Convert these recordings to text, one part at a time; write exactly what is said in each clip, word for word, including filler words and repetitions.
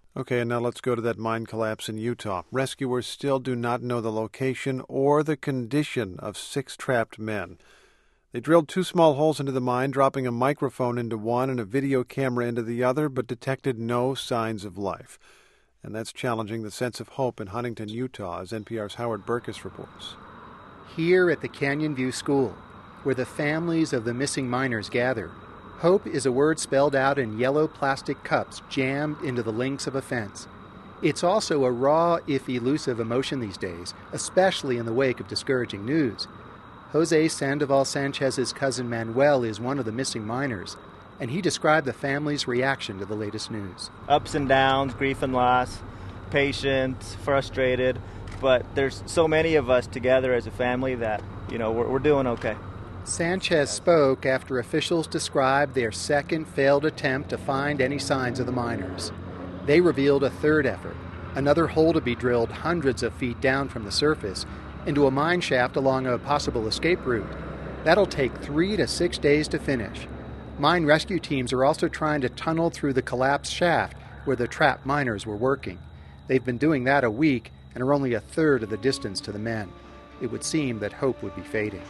Okay, and now let's go to that mine collapse in Utah. Rescuers still do not know the location or the condition of six trapped men. They drilled two small holes into the mine, dropping a microphone into one and a video camera into the other, but detected no signs of life. And that's challenging the sense of hope in Huntington, Utah, as N P R's Howard Burkus reports. Here at the Canyon View School, where the families of the missing miners gather, hope is a word spelled out in yellow plastic cups jammed into the links of a fence. It's also a raw, if elusive, emotion these days, especially in the wake of discouraging news. Jose Sandoval Sanchez's cousin Manuel is one of the missing miners, and he described the family's reaction to the latest news. Ups and downs, grief and loss, patient, frustrated, but there's so many of us together as a family that, you know, we're, we're doing okay. Sanchez spoke after officials described their second failed attempt to find any signs of the miners. They revealed a third effort, another hole to be drilled hundreds of feet down from the surface into a mine shaft along a possible escape route. That'll take three to six days to finish. Mine rescue teams are also trying to tunnel through the collapsed shaft where the trapped miners were working. They've been doing that a week and are only a third of the distance to the men. It would seem that hope would be fading.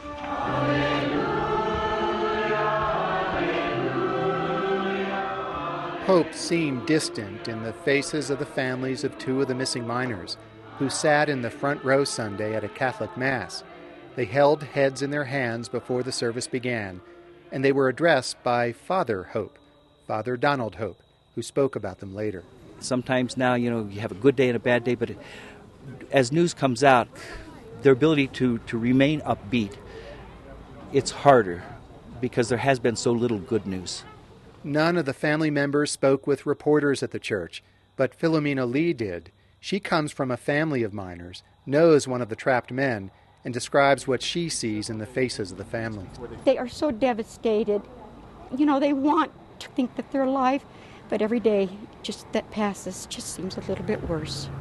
Hope seemed distant in the faces of the families of two of the missing miners, who sat in the front row Sunday at a Catholic Mass. They held heads in their hands before the service began, and they were addressed by Father Hope, Father Donald Hope, who spoke about them later. Sometimes now, you know, you have a good day and a bad day, but as news comes out, their ability to, to remain upbeat, it's harder because there has been so little good news. None of the family members spoke with reporters at the church, but Philomena Lee did. She comes from a family of miners, knows one of the trapped men, and describes what she sees in the faces of the family. They are so devastated. You know, they want to think that they're alive, but every day just that passes just seems a little bit worse.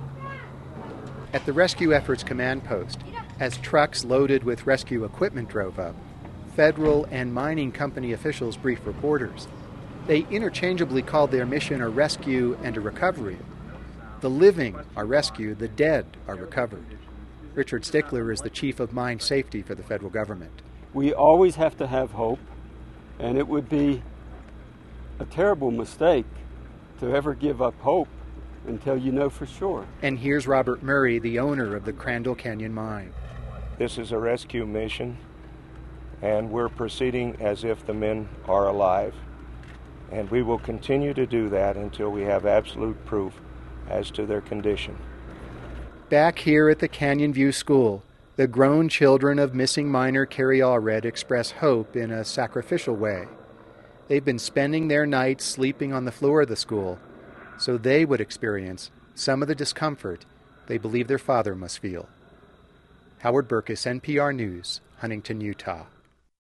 At the Rescue Efforts Command Post, as trucks loaded with rescue equipment drove up, federal and mining company officials briefed reporters. They interchangeably called their mission a rescue and a recovery. The living are rescued, the dead are recovered. Richard Stickler is the chief of mine safety for the federal government. We always have to have hope, and it would be a terrible mistake to ever give up hope until you know for sure. And here's Robert Murray, the owner of the Crandall Canyon Mine. This is a rescue mission, and we're proceeding as if the men are alive. And we will continue to do that until we have absolute proof as to their condition. Back here at the Canyon View School, the grown children of missing miner Carrie Allred express hope in a sacrificial way. They've been spending their nights sleeping on the floor of the school so they would experience some of the discomfort they believe their father must feel. Howard Burkus, N P R News, Huntington, Utah.